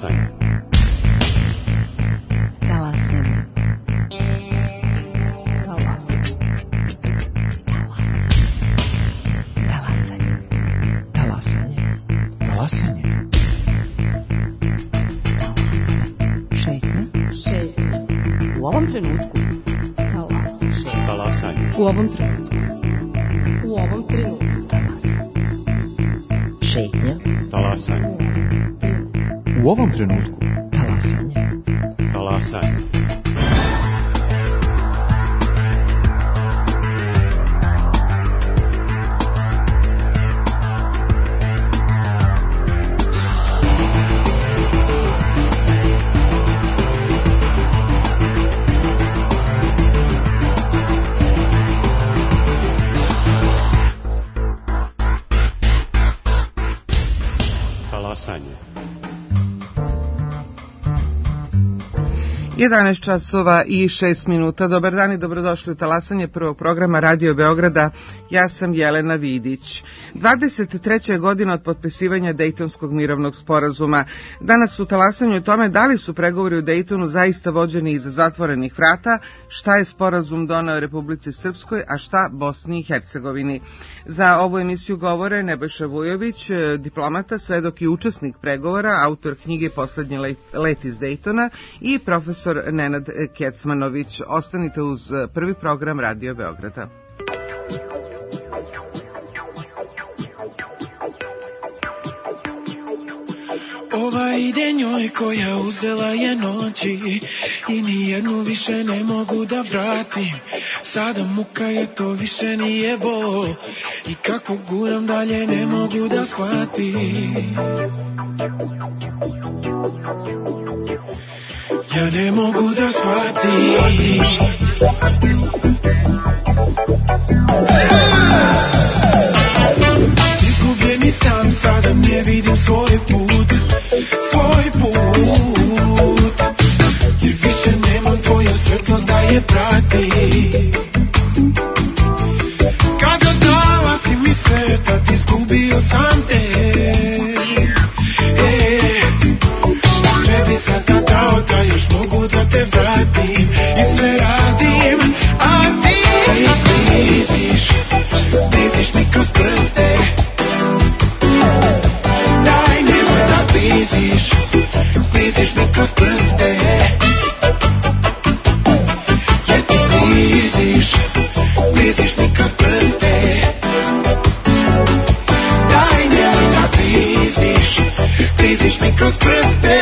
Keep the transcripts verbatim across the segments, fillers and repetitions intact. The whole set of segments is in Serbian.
Talasanje. Talasanje. Talasanje. Talasanje. Talasanje. Šetnja. Šetnja. U ovom trenutku. Talasanje. Talasanje. U ovom trenutku. U ovom trenutku. Talasanje. Šetnja. Talasanje. U ovom trenutku. Talasanje. Talasanje. Talasanje. jedanaest časova i šest minuta. Dobar dan i dobrodošli u Talasanje prvog programa Radio Beograda. Ja sam Jelena Vidić. dvadeset treća godina od potpisivanja Dejtonskog mirovnog sporazuma. Danas u Talasanju o tome da li su pregovori u Dejtonu zaista vođeni iza zatvorenih vrata, šta je sporazum doneo Republici Srpskoj, a šta Bosni i Hercegovini. Za ovu emisiju govore Nebojša Vujović, diplomata, svedok i učesnik pregovora, autor knjige Poslednji let iz Dejtona i profesor Nenad Kecmanović. Ostanite uz prvi program Radio Beograda. Ova ide njoj koja uzela je noći i nijednu više ne mogu da vratim. Sada muka je, to više nije bol i kako guram dalje ne mogu da shvatim. Ja ne mogu da shvatim. Izgubljeni sam, sada ne vidim svoj put, svoj put. Jer više nemam tvoju svetlost da je prati. Kada dala si mi svetat, izgubio sam te. Sve bi sad dao da još mogu da te vratim i sve radim, a ti bliziš, bliziš mi kroz prste. Daj nemoj da bliziš, bliziš mi kroz prste. Jer ti bliziš, bliziš mi kroz prste. Daj nemoj da bliziš, bliziš mi kroz prste.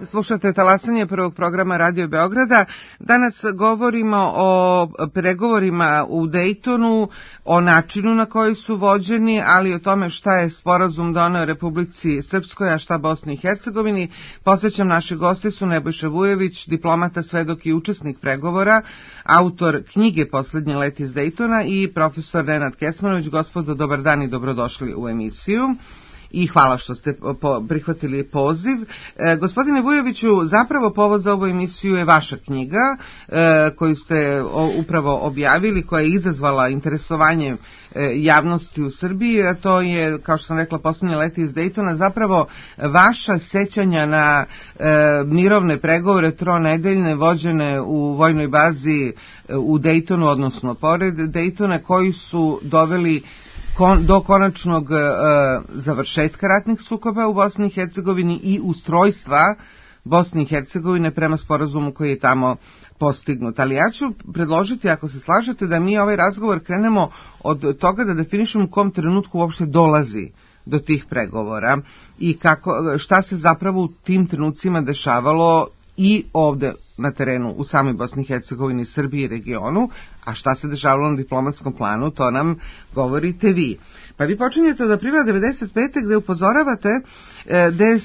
Slušate talasanje prvog programa Radio Beograda. Danas govorimo o pregovorima u Daytonu, o načinu na koji su vođeni, ali o tome šta je sporazum doneo Republici Srpskoj, a šta Bosni i Hercegovini. Podsjećam, naši gosti su Nebojša Vujović, diplomata, svedok i učesnik pregovora, autor knjige Poslednji let iz Daytona i profesor Nenad Kecmanović. Gospodo, dobar dan i dobrodošli u emisiju. I hvala što ste prihvatili poziv. E, gospodine Vujoviću, zapravo povod za ovu emisiju je vaša knjiga e, koju ste o, upravo objavili, koja je izazvala interesovanje e, javnosti u Srbiji, a to je, kao što sam rekla, Poslednje leti iz Daytona, zapravo vaša sećanja na e, mirovne pregovore tronedeljne vođene u vojnoj bazi u Daytonu, odnosno pored Daytona, koji su doveli Kon, do konačnog e, završetka ratnih sukoba u Bosni i Hercegovini i ustrojstva Bosne i Hercegovine prema sporazumu koji je tamo postignut. Ali ja ću predložiti, ako se slažete, da mi ovaj razgovor krenemo od toga da definišemo u kom trenutku uopšte dolazi do tih pregovora i kako, šta se zapravo u tim trenucima dešavalo i ovde na terenu u samoj Bosni i Hercegovini, Srbiji i regionu, a šta se dešavalo na diplomatskom planu, to nam govorite vi. Pa vi počinjete od aprila devedeset pete gde upozoravate, gde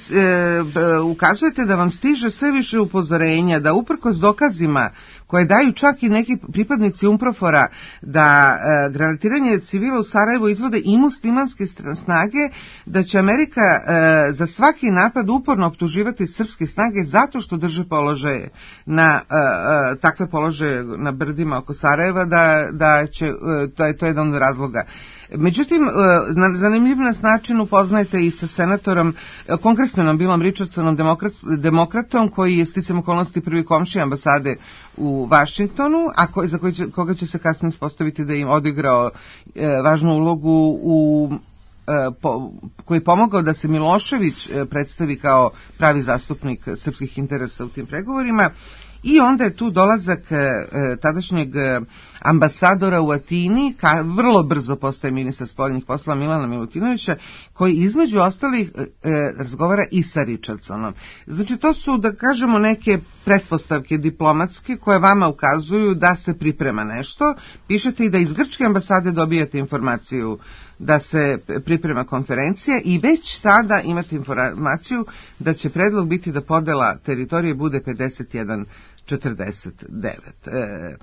e, ukazujete da vam stiže sve više upozorenja, da uprkos dokazima koje daju čak i neki pripadnici UNPROFOR-a da e, granatiranje civila u Sarajevu izvode i muslimanske snage, da će Amerika e, za svaki napad uporno optuživati srpske snage zato što drže položaje na e, e, takve položaje na brdima oko Sarajeva, da, da će, e, to je to jedan od razloga. Međutim, na zanimljiv nas način upoznajete i sa senatorom, kongresmenom Billom Richardsonom, demokrat, demokratom, koji je sticam okolnosti prvi komšija ambasade u Vašingtonu, a ko, za koji će, koga će se kasnije ispostaviti da im odigrao e, važnu ulogu u e, po, koji je pomogao da se Milošević e, predstavi kao pravi zastupnik srpskih interesa u tim pregovorima. I onda je tu dolazak e, tadašnjeg e, ambasadora u Atini, ka, vrlo brzo postaje ministar spoljnih poslova Milana Milutinovića, koji između ostalih e, razgovara i sa Richardsonom. Znači, to su, da kažemo, neke pretpostavke diplomatske koje vama ukazuju da se priprema nešto. Pišete i da iz grčke ambasade dobijate informaciju da se priprema konferencija i već tada imate informaciju da će predlog biti da podela teritorije bude pedeset jedan četrdeset devet. E,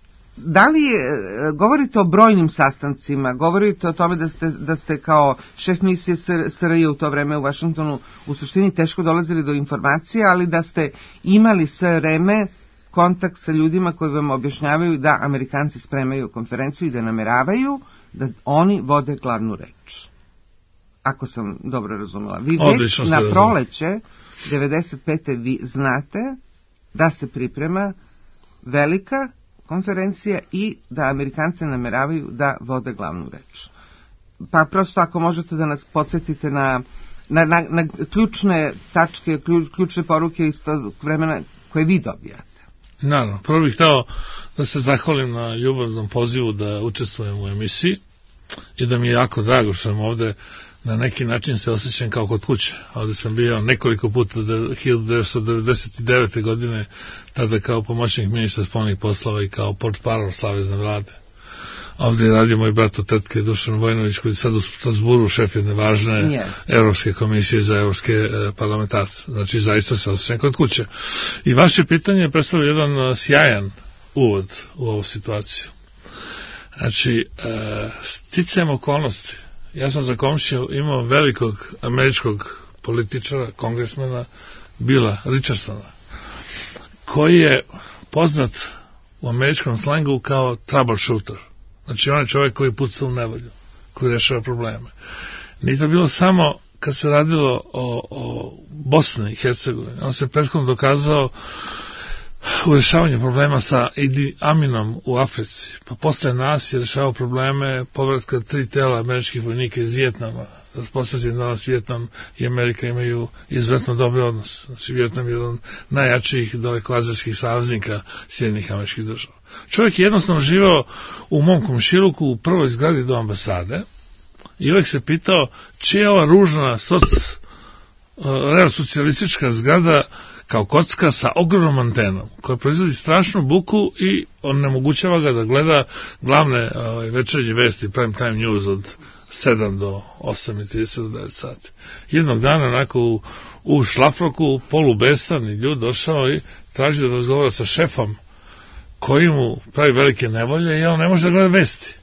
da li je, govorite o brojnim sastancima, govorite o tome da ste, da ste kao šef misije S R J u to vreme u Vašingtonu u suštini teško dolazili do informacija, ali da ste imali sve vreme kontakt sa ljudima koji vam objašnjavaju da Amerikanci spremaju konferenciju i da nameravaju da oni vode glavnu reč. Ako sam dobro razumela. Vi već na proleće devedeset pete vi znate da se priprema velika konferencija i da Amerikanci nameravaju da vode glavnu reč. Pa prosto ako možete da nas podsjetite na, na, na, na ključne tačke, ključne poruke iz tog vremena koje vi dobijate. Naravno, prvo bih hteo da se zahvalim na ljubaznom pozivu da učestvujem u emisiji i da mi je jako drago što sam ovde, na neki način se osjećam kao kod kuće. Ovde sam bio nekoliko puta hiljadu devetsto devedeset devete. godine, tada kao pomoćnik ministra spoljnih poslova i kao portparol Savezne vlade. Ovde je radio moj brat od tetke Dušan Vojnović, koji je sad u Strasburu šef jedne važne yes. Evropske komisije za evropske e, parlamentarce. Znači, zaista se osjećam kod kuće. I vaše pitanje predstavlja jedan sjajan uvod u ovu situaciju. Znači, e, sticajem okolnosti, ja sam za komšiju imao velikog američkog političara, kongresmena, Billa Richardsona, koji je poznat u američkom slangu kao troubleshooter. Znači, on je čovjek koji puca u nevolju, koji rešava probleme. Nije to bilo samo kad se radilo o, o Bosni i Hercegovini. On se prethodno dokazao u rešavanju problema sa Idi Aminom u Africi. Pa posle nas je rešavao probleme povratka tri tela američkih vojnika iz Vijetnama. Da posjetim danas Vijetnam i Amerika imaju izuzetno dobre odnose. Znači, Vijetnam je jedan najjačijih dalekoazijskih saveznika Sjedinjenih američkih država. Čovjek je jednostavno živao u mom komšiluku u prvoj zgradi do ambasade i uvek se pitao čija je ova ružna soc, real socijalistička zgrada kao kocka sa ogromnom antenom, koja proizvodi strašnu buku i onemogućava ga da gleda glavne ovaj, večernje vesti, prime time news od sedam do osam i trideset do devet sati. Jednog dana, onako u, u šlafroku, polubesan i ljud došao i traži da razgovara sa šefom koji mu pravi velike nevolje i on ne može da gleda vesti.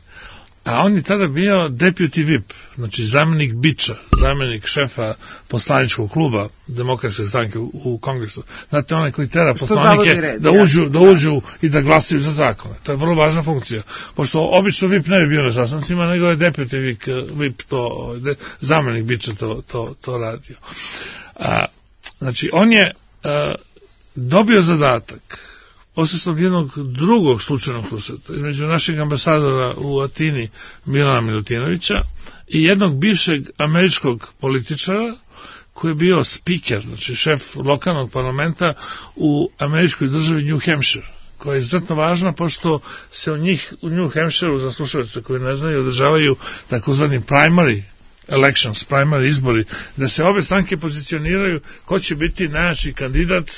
A on je tada bio deputy whip, znači zamenik biča, zamenik šefa poslaničkog kluba demokratske stranke u, u kongresu. Znate, onaj koji tera poslanike red, da uđu, da uđu i da glasaju za zakone. To je vrlo važna funkcija. Pošto obično whip ne bi bio na sastancima, nego je deputy whip, to, zamenik biča to, to, to radio. A, znači, on je a, dobio zadatak posredstvom jednog drugog slučajnog susreta između našeg ambasadora u Atini Milana Milutinovića i jednog bivšeg američkog političara koji je bio speaker, znači šef lokalnog parlamenta u američkoj državi New Hampshire, koja je izuzetno važna pošto se u njih u New Hampshireu, za slušalce koji ne znaju, održavaju takozvani primary elections, primary izbori, da se obe stranke pozicioniraju ko će biti najjači kandidat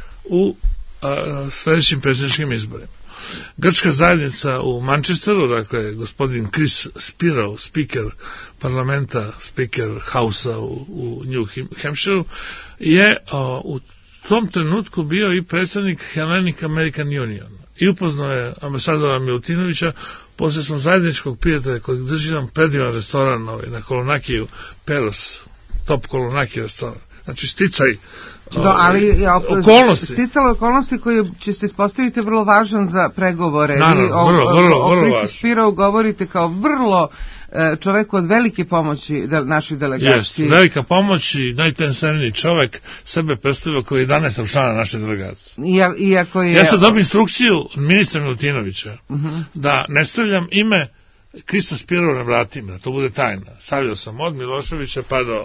u a, sledećim predsjedničkim izborima. Grčka zajednica u Manchesteru, dakle gospodin Chris Spiro, speaker parlamenta, speaker House-a u, u New Hampshireu, je a, u tom trenutku bio i predsjednik Hellenic American Union i upoznao je ambasadora Milutinovića posredstvom zajedničkog prijatelja kojeg drži nam predivan restoran ovaj, na Kolonakiju, Peros, top Kolonaki restoran. Znači sticaj Do, ali, ja, okolnosti. Sticalo okolnosti koje će se ispostaviti vrlo važan za pregovore. Naravno, Vi o, vrlo, vrlo, o, vrlo o važno. Spirou govorite kao vrlo čovek od velike pomoći de, našoj delegaciji. Yes, velika pomoć i najtenseniji čovek, sebe predstavio kao jedanaesti člana naše delegacije. Ija, iako je... Ja sam dobio instrukciju ministra Milutinovića uh-huh. da ne stavljam ime Krista Spirova na vratima, da to bude tajna. Stavio sam od Miloševića pa do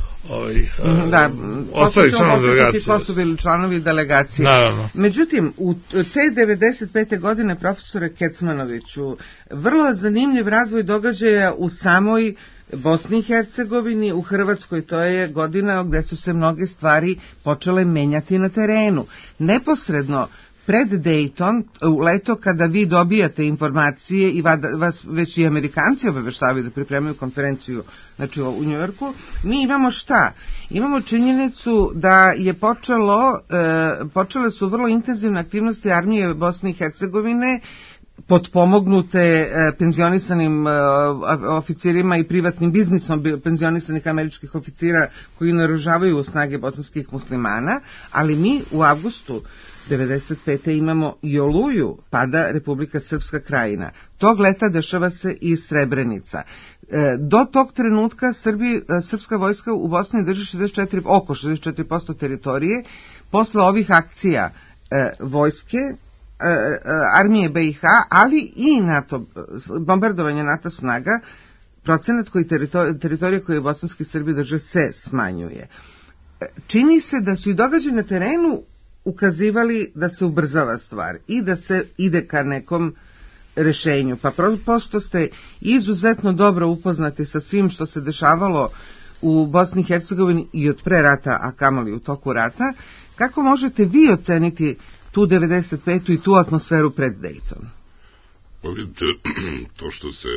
ovih, da, ostalih članova delegacije. Ko su bili članovi delegacije. Naravno. Međutim, u te devedeset pete godine, profesore Kecmanoviću, vrlo zanimljiv razvoj događaja u samoj Bosni i Hercegovini, u Hrvatskoj, to je godina gde su se mnoge stvari počele menjati na terenu. Neposredno pred Dayton, u leto kada vi dobijate informacije i vas već i Amerikanci obaveštavaju da pripremaju konferenciju, znači u Njujorku, mi imamo šta? Imamo činjenicu da je počelo, e, počele su vrlo intenzivne aktivnosti armije Bosne i Hercegovine, potpomognute e, penzionisanim e, oficirima i privatnim biznisom penzionisanih američkih oficira koji naoružavaju snage bosanskih muslimana, ali mi u avgustu devedeset pete imamo i Oluju, pada Republika Srpska Krajina. Tog leta dešava se i Srebrenica. E, do tog trenutka Srbi, srpska vojska u Bosni drži šezdeset četiri, oko šezdeset četiri posto teritorije. Posle ovih akcija e, vojske, e, armije be i ha, ali i NATO, bombardovanje NATO snaga, procenat koji teritorije, teritorije koje bosanski Srbi drže se smanjuje. E, čini se da su i događaji na terenu ukazivali da se ubrzava stvar i da se ide ka nekom rešenju. Pa pošto ste izuzetno dobro upoznati sa svim što se dešavalo u Bosni i Hercegovini i od pre rata, a kamoli u toku rata, kako možete vi oceniti tu devedeset petu i tu atmosferu pred Dayton? Pa vidite, to što se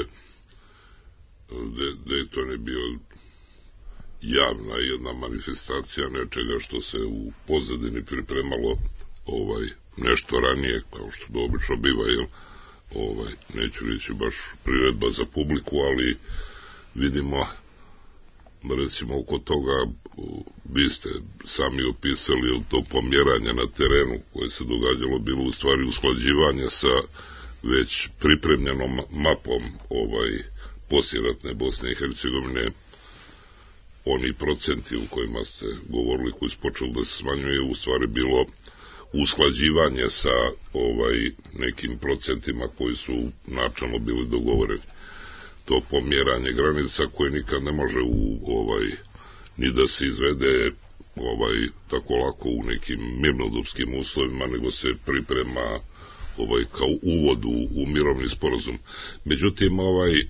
Dayton je bio javna jedna manifestacija nečega što se u pozadini pripremalo ovaj nešto ranije, kao što to obično biva, jel? Ovaj, neću reći baš priredba za publiku, ali vidimo, recimo oko toga, vi ste sami opisali, jel, to pomjeranje na terenu koje se događalo bilo u stvari usklađivanje sa već pripremljenom mapom ovaj posljeratne Bosne i Hercegovine. Oni procenti u kojima ste govorili, koji su počeli da se smanjuje, u stvari bilo usklađivanje sa ovaj nekim procentima koji su načalno bili dogovoreni. To pomjeranje granica koje nikad ne može u ovaj ni da se izvede ovaj tako lako u nekim mirnodopskim uslovima, nego se priprema ovaj kao uvod u, u mirovni sporazum. Međutim, ovaj e,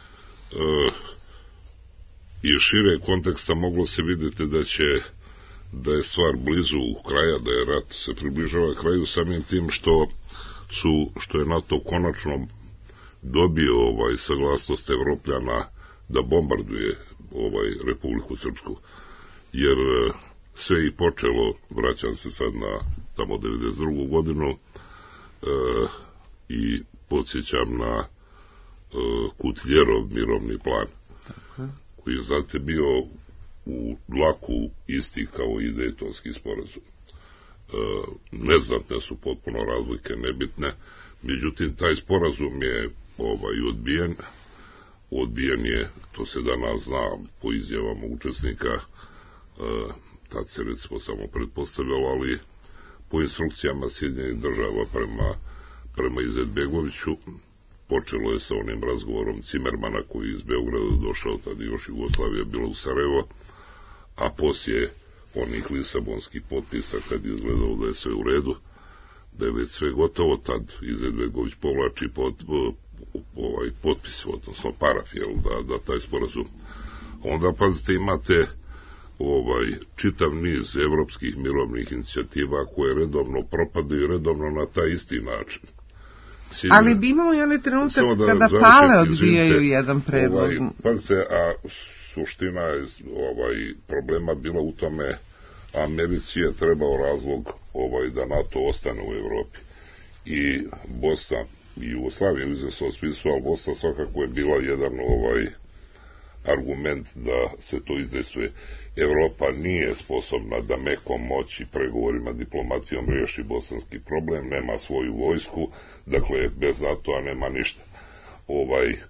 iz šire konteksta moglo se vidjeti da će da je stvar blizu kraja, da je rat se približava kraju samim tim što su, što je NATO konačno dobio ovaj saglasnost Evropljana da bombarduje ovaj Republiku Srpsku, jer sve i počelo, vraćam se sad na tamo devedeset drugu godinu e, i podsjećam na e, Kutljerov mirovni plan, tako, koji je znate bio u dlaku isti kao i Dejtonski sporazum. E, neznatne su potpuno razlike, nebitne, međutim taj sporazum je ovaj odbijen. Odbijen je, to se danas zna po izjavama učesnika, e, tad se recimo samo pretpostavljalo, ali po instrukcijama Sjedinjenih država prema, prema Izetbegoviću. Počelo je sa onim razgovorom Cimermana koji je iz Beograda došao, tad još Jugoslavija bila u Sarajevo, a poslije onih lisabonskih potpisa kad je izgledalo da je sve u redu, da je već sve gotovo, tad Izetbegović povlači pod, ovaj potpis, odnosno paraf, jel, da, da taj sporazum. Onda, pazite, imate ovaj čitav niz evropskih mirovnih inicijativa koje redovno propadaju redovno na taj isti način. Sigurno. Ali bi imamo i onaj trenutak da kada pale odbijaju izvinite, jedan predlog. Ovaj, pazite, a suština je ovaj, problema bila u tome, Americi je trebao razlog ovaj, da NATO ostane u Evropi. I Bosna i Jugoslavija u izvesnom smislu, ali Bosna svakako je bila jedan ovaj argument da se to izdejstvuje. Evropa nije sposobna da mekom moći pregovorima, diplomatijom riješi bosanski problem, nema svoju vojsku, dakle bez NATO-a nema ništa. Ovaj, e,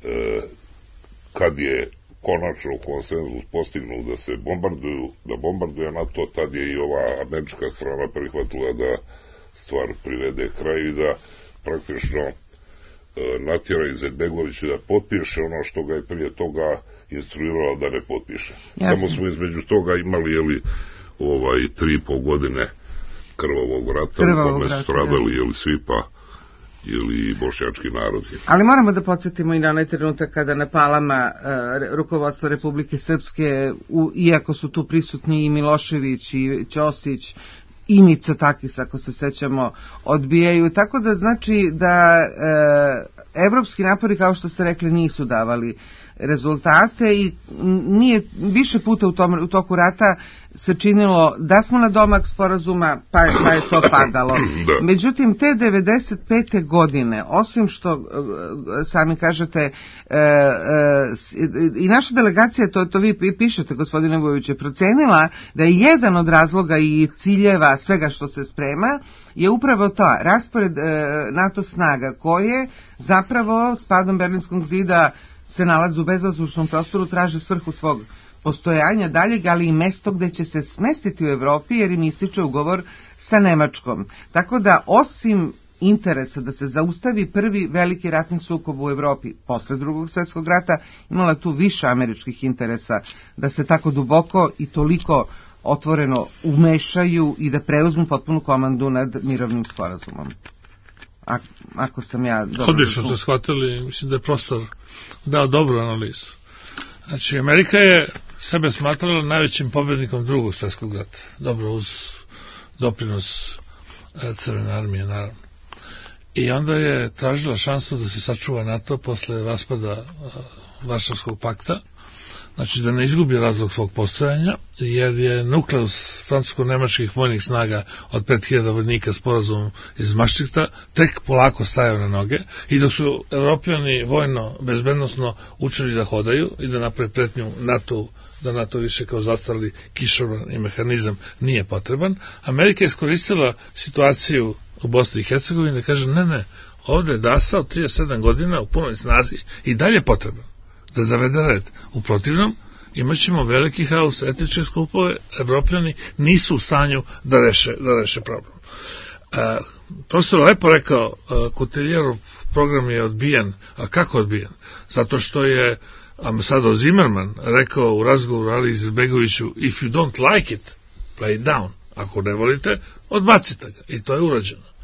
kad je konačno konsenzus postignu da se bombarduju, da bombarduje NATO, tad je i ova američka strana prihvatila da stvar privede kraju i da praktično natjera Izetbegovića da potpiše ono što ga je prije toga instruirala da ne potpiše. Jasne. Samo smo između toga imali jeli, ovaj, tri i pol godine krvavog rata, u kome su stradali jeli, svi pa ili bošnjački narodi. Ali moramo da podsjetimo i na onaj trenutak kada na Palama e, rukovodstvo Republike Srpske, u, iako su tu prisutni i Milošević i Ćosić i Mitsotakis, ako se sećamo, odbijaju. Tako da znači da e, evropski napori, kao što ste rekli, nisu davali rezultate i nije više puta u, tom, u toku rata se činilo da smo na domak sporazuma, pa, pa je to padalo. Da. Međutim, te devedeset pete godine, osim što e, sami kažete, e, e, i naša delegacija, to, to vi pišete, gospodine Vujović, je procenila da je jedan od razloga i ciljeva svega što se sprema je upravo to, raspored e, NATO snaga koje zapravo s padom Berlinskog zida se nalaze u bezvazdušnom prostoru, traže svrhu svog postojanja daljeg, ali i mesto gde će se smestiti u Evropi, jer im ističe ugovor sa Nemačkom. Tako da, osim interesa da se zaustavi prvi veliki ratni sukob u Evropi posle drugog svjetskog rata, imala tu više američkih interesa da se tako duboko i toliko otvoreno umešaju i da preuzmu potpunu komandu nad mirovnim sporazumom. A, ako sam ja dobro... Odlično ste shvatili, mislim da je profesor dao dobru analizu. Znači, Amerika je sebe smatrala najvećim pobjednikom drugog svjetskog rata. Dobro, uz doprinos Crvene armije, naravno. I onda je tražila šansu da se sačuva NATO posle raspada Varšavskog pakta. Znači, da ne izgubi razlog svog postojanja, jer je nukleus francusko-nemačkih vojnih snaga od pet hiljada vojnika sporazumom iz Maštrihta tek polako stajao na noge i dok su Evropljani vojno, bezbednosno učili da hodaju i da naprave pretnju NATO, da NATO više kao zastarali kišobran i mehanizam nije potreban, Amerika je iskoristila situaciju u Bosni i Hercegovini da kaže ne, ne, ovde je Dasa od trideset sedam godina u punoj snazi i dalje potreban da zavede red. U protivnom, imat ćemo veliki haos, etničke skupove, Evropljani nisu u stanju da reše, da reše problem. E, prosto lepo rekao, Kutiljerov program je odbijen. A kako odbijen? Zato što je ambasador Zimmerman rekao u razgovoru Ali Izetbegoviću, if you don't like it, play it down. Ako ne volite, odbacite ga. I to je urađeno.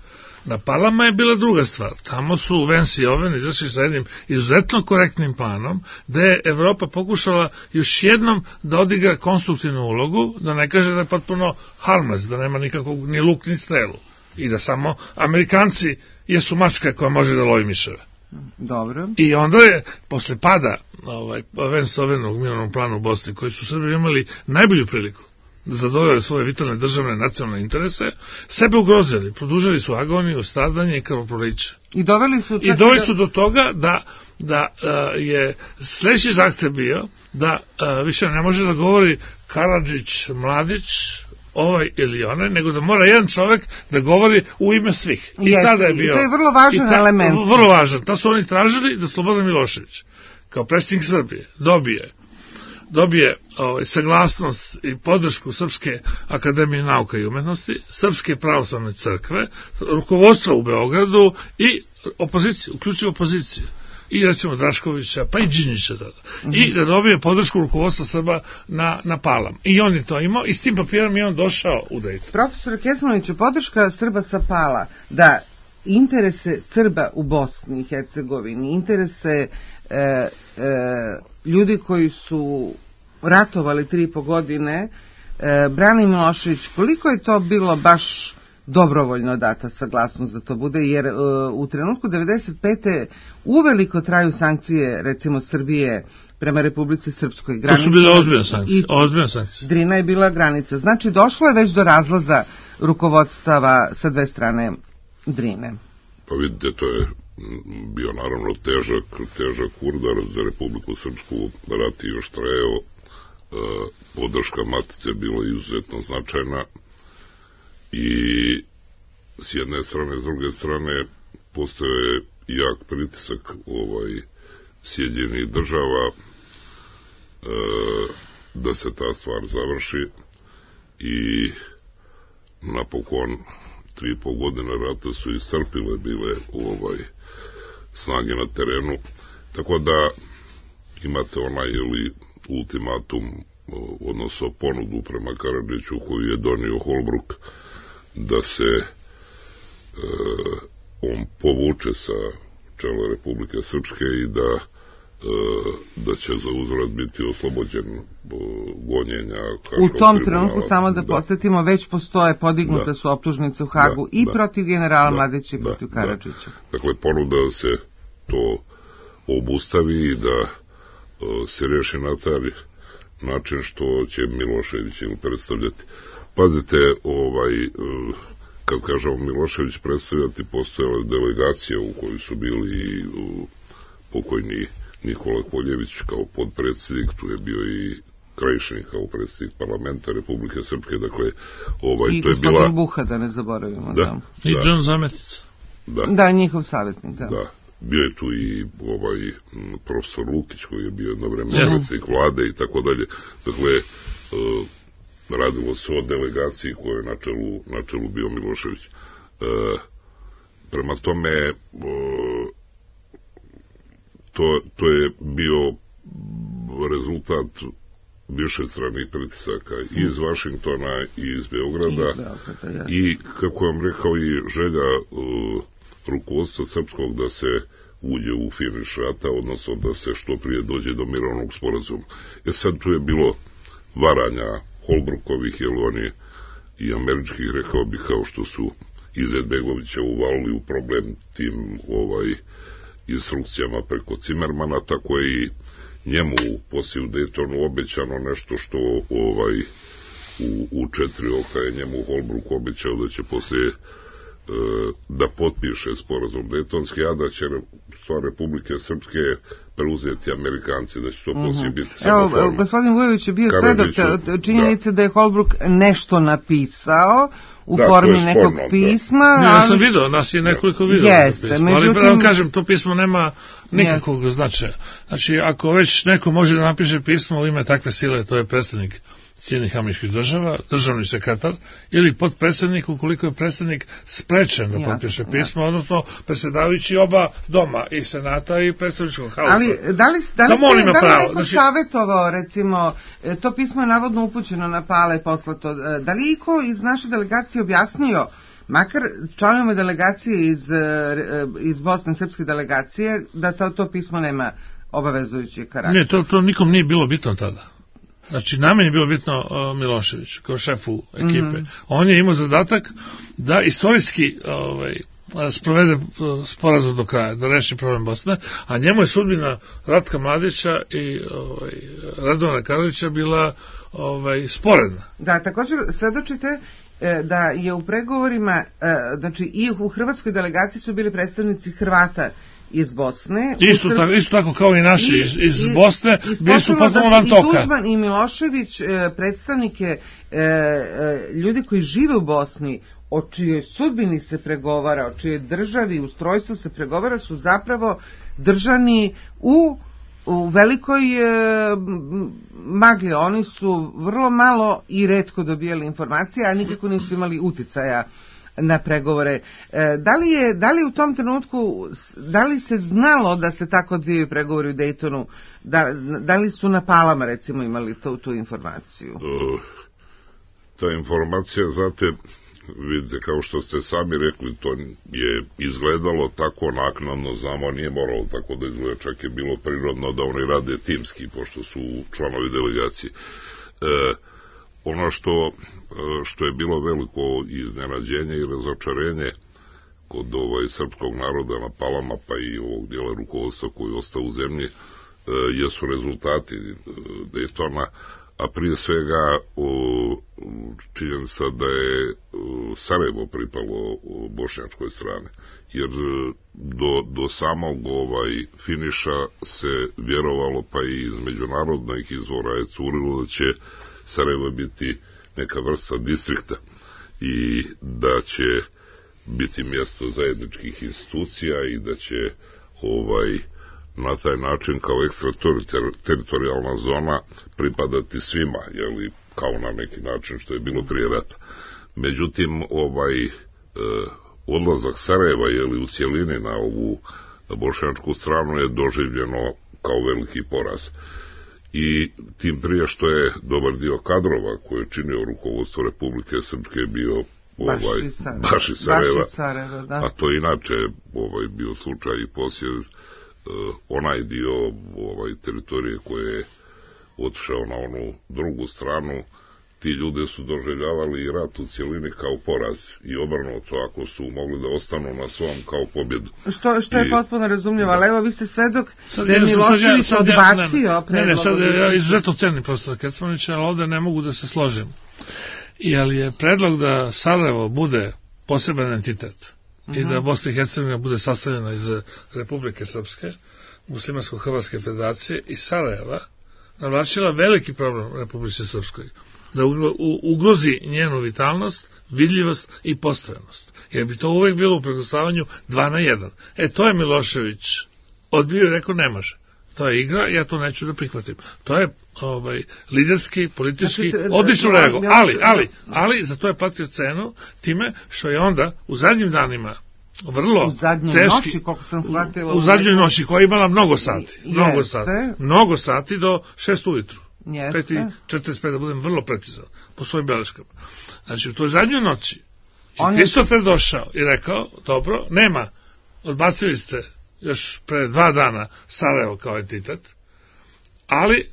Na Palama je bila druga stvar. Tamo su Vance i Owen izašli sa jednim izuzetno korektnim planom, gde je Evropa pokušala još jednom da odigra konstruktivnu ulogu, da ne kaže da je potpuno harmless, da nema nikakvog ni luk ni strelu. I da samo Amerikanci jesu mačka koja može da lovi miševe. Dobro. I onda je, posle pada ovaj, Vance Owenovog mirovnog plana u Bosni, koji su Srbi imali najbolju priliku da zadovoljaju svoje vitalne državne nacionalne interese, sebe ugrozili, produžili su agoniju, stradanje i krvoproliće. I doveli su, I doveli su do toga da, da uh, je sledeći zahtev bio da uh, više ne može da govori Karadžić, Mladić, ovaj ili onaj, nego da mora jedan čovek da govori u ime svih. I Jeste, tada je bio... I to je vrlo važan ta, element. Vrlo važan. Ta su oni tražili da Slobodan Milošević, kao predsjednik Srbije, dobije dobije ovaj, saglasnost i podršku Srpske akademije nauka i umetnosti, Srpske pravoslavne crkve, rukovodstva u Beogradu i opozicije, uključivo opozicije. I recimo Draškovića, pa i Đinjića tada. Mm-hmm. I da dobije podršku rukovodstva Srba na, na Palam. I on je to imao i s tim papirom je on došao u Dejton. Profesor Kecmanović, podrška Srba sa Pala da interese Srba u Bosni i Hercegovini, interese e, e, ljudi koji su ratovali tri i po godine, e, brani Milošević, koliko je to bilo baš dobrovoljno data saglasnost da to bude, jer e, u trenutku devedeset pete uveliko traju sankcije, recimo Srbije prema Republici Srpskoj granici. To su bile ozbiljne sankcije, ozbiljne sankcije. Drina je bila granica. Znači, došlo je već do razlaza rukovodstava sa dve strane Drine. Pa vidite, to je bio naravno težak, težak udar za Republiku Srpsku, rat je još trajao, e, podrška Matice bila izuzetno značajna i s jedne strane, s druge strane postoje jak pritisak ovaj, Sjedinjenih država e, da se ta stvar završi i napokon tri i pol godine rata su iscrpile bile ovaj, snage na terenu, tako da imate onaj ili ultimatum, odnosno ponudu prema Karadžiću koju je donio Holbruk da se e, on povuče sa čela Republike Srpske i da da će za uzvrat biti oslobođen gonjenja. U tom trenutku, samo da, da podsjetimo, već postoje, podignute da, su optužnice u Hagu da, i da, protiv generala da, Mladića i da, protiv Karadžića. Da. Dakle, ponuda da se to obustavi i da uh, se reši na taj način što će Milošević ili predstavljati. Pazite, ovaj, uh, kad kažemo Milošević predstavljati, postojala delegacija u kojoj su bili i uh, pokojni Nikola Koljević kao podpredsjednik, tu je bio i Krajišnik kao predsjednik parlamenta Republike Srpske, dakle, ovaj, I to je bila... I gospodin Buha, da ne zaboravimo. Da, da. I John Zametica. Da. Da, njihov savjetnik, da. Da, bio je tu i ovaj profesor Lukić, koji je bio jedno vreme yes. predsjednik vlade i tako dalje. Dakle, uh, radilo se o delegaciji koje je na čelu, na čelu bio Milošević. Uh, prema tome, uh, To, to je bio rezultat više stranih pritisaka i iz Vašingtona i iz Beograda i, kako vam rekao, i želja uh, rukovodstva srpskog da se uđe u finiš rata, odnosno da se što prije dođe do mirovnog sporazuma. E sad tu je bilo varanja Holbrukovih, jer oni i američkih, rekao bih, kao što su Izetbegovića uvalili u problem tim ovaj instrukcijama preko Cimermana, tako je i njemu poslije u Dejtonu obećano nešto što ovaj u, u četiri oka je njemu Holbruk obećao da će poslije e, da potpiše sporazum Dejtonski, a da će stvar Republike Srpske preuzeti Amerikanci, da će to mm-hmm. poslije biti samo forma. Evo, gospodin Vujović je bio svedok činjenice da. da je Holbruk nešto napisao u da, formi nekog sporno, pisma. Da. Ali... Ja sam vidio, nas je nekoliko vidio. Jeste, međutim... Ali da vam kažem, to pismo nema nikakvog jeste. značaja. Znači, ako već neko može da napiše pismo u ime takve sile, to je predsjednik Sjedinjenih Američkih Država, državni sekretar, ili podpredsjednik, ukoliko je predsjednik sprečen da potpiše pismo, ja. odnosno predsjedavajući oba doma, i senata i predstavničkog hausa. Ali da li, da li, Samo on ima da li pravo. neko znači... savjetovao, recimo, to pismo je navodno upućeno na Pale poslato, da li iko iz naše delegacije objasnio makar članovima delegacije iz, iz Bosne, srpske delegacije, da to, to pismo nema obavezujući karakter. Ne, to, to nikom nije bilo bitno tada. Znači, nama je bilo bitno uh, Milošević, kao šefu ekipe. Mm-hmm. On je imao zadatak da istorijski ovaj, sprovede sporazum do kraja, da reši problem Bosne, a njemu je sudbina Ratka Mladića i ovaj, Radovana Karadžića bila ovaj, sporedna. Da, također svedočite da je u pregovorima, znači i u hrvatskoj delegaciji su bili predstavnici Hrvata iz Bosne. Isto, Ustav... tako, isto tako kao i naši iz, iz i, Bosne, bili su potpuno van toka. I Tuđman i Milošević, predstavnike ljudi koji žive u Bosni, o čijoj sudbini se pregovara, o čijoj državi, ustrojstvu se pregovara, su zapravo držani u, u velikoj e, magli. Oni su vrlo malo i retko dobijali informacije, a nikako nisu imali uticaja na pregovore. E, da li je, da li u tom trenutku, da li se znalo da se tako odvijaju pregovori u Daytonu, da, da li su na Palama recimo imali tu, tu informaciju? Uh, ta informacija, znate, vidite, kao što ste sami rekli, to je izgledalo tako naknadno, znamo, nije moralo tako da izgleda, čak je bilo prirodno da oni rade timski, pošto su članovi delegacije. E, ono što, što je bilo veliko iznenađenje i razočarenje kod ovaj srpskog naroda na Palama, pa i ovog dijela rukovodstva koji ostao u zemlji, e, jesu rezultati Daytona, a prije svega o, činjenica da je Sarajevo pripalo bošnjačkoj strane, jer do, do samog ovaj finiša se vjerovalo, pa i iz međunarodnih izvora je curilo da će Sarajevo biti neka vrsta distrikta i da će biti mjesto zajedničkih institucija i da će ovaj na taj način kao ekstrateritorijalna zona pripadati svima, jeli, kao na neki način što je bilo prije rata. Međutim, ovaj e, odlazak Sarajeva, jeli, u cjelini na ovu bošnjačku stranu je doživljeno kao veliki poraz. I tim prije što je dobar dio kadrova koje je činio rukovodstvo Republike Srpske bio ovaj, baš iz Sarajeva, a to inače ovaj, bio slučaj i poslije Uh, onaj dio ovaj, teritorije koje je otišao na onu drugu stranu, ti ljude su doživljavali i rat u cijelini kao poraz i obrnuto, ako su mogli da ostanu na svom kao pobjedu. Što, što je I, potpuno razumljivo, ali evo vi ste svedok sad, da je Milošević ja, odbacio ja, predlog. Ne, ne, sad ja izuzetno cenim profesor Kecmanić, ali ovdje ne mogu da se složim. Jer je predlog da Sarajevo bude poseban entitet, uh-huh, i da Bosna i Hercegovina bude sastavljena iz Republike Srpske, Muslimansko-Hrvatske federacije i Sarajeva, navlačila veliki problem Republike Srpskoj, da ugrozi njenu vitalnost, vidljivost i postojanost. Jer bi to uvek bilo u preglasavanju dva na jedan. E, to je Milošević odbio i rekao ne može. To je igra, ja to neću da prihvatim. To je ovaj, liderski, politički, znači, odlično reago. Ali, ali, ali, za to je platio cenu time što je onda u zadnjim danima vrlo u zadnjoj teški, noći, koliko sam shvatila, u, u zadnjoj noći koja je imala mnogo sati, jeste, mnogo sati, mnogo sati do šest ujutru. pet i četrdeset pet, da budem vrlo precizan po svojim beleškama. Znači, u toj zadnjoj noći je Kristofer je... došao i rekao, dobro, nema, odbacili ste još pre dva dana Sarajevo kao entitet, ali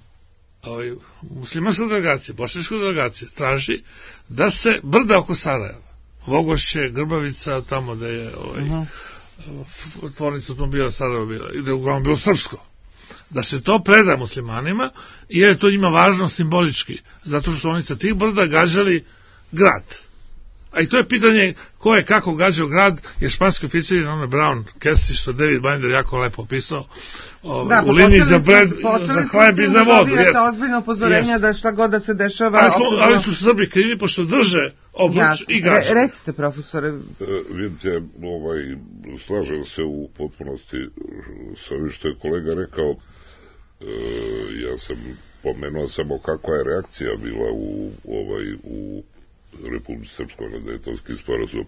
ovaj, muslimanska delegacija, bošnjačka delegacija traži da se brda oko Sarajeva, Vogošće, Grbavica, tamo da je ovaj, uh-huh, tvornica automobila Sarajevo bila, i da je uglavnom bilo srpsko, da se to preda muslimanima, jer je to njima važno simbolički, zato što su oni sa tih brda gađali grad. A i to je pitanje ko je kako gađao grad, jer španski oficir je onaj Brown Casey, što David Binder jako lepo opisao, o, da, u liniji za bread, za hleb i za vodu. Da, to ozbiljno upozorenja yes, da šta god da se dešava. Ali, smo, ali su Srbi krivi, pošto drže obruč jasno, i gađa. Re, recite, profesore. E, vidite, ovaj, slažem se u potpunosti sa ovim što je kolega rekao. E, ja sam pomenuo samo kakva je reakcija bila u, ovaj, u Republike Srpskoj na Daytonski sporazum,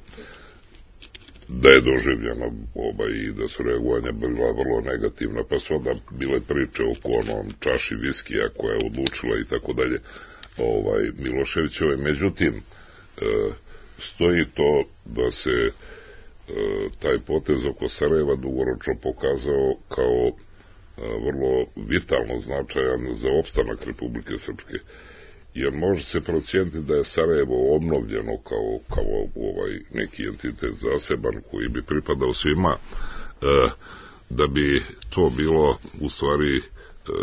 da je doživljeno ovaj, i da su reagovanja bila vrlo negativna, pa su onda bile priče oko onom čaši viskija koja je odlučila i tako dalje ovaj, Miloševićove. Međutim, e, stoji to da se e, taj potez oko Sarajeva dugoročno pokazao kao e, vrlo vitalno značajan za opstanak Republike Srpske. Jer može se procijeniti da je Sarajevo obnovljeno kao, kao ovaj neki entitet zaseban koji bi pripadao svima, e, da bi to bilo u stvari e,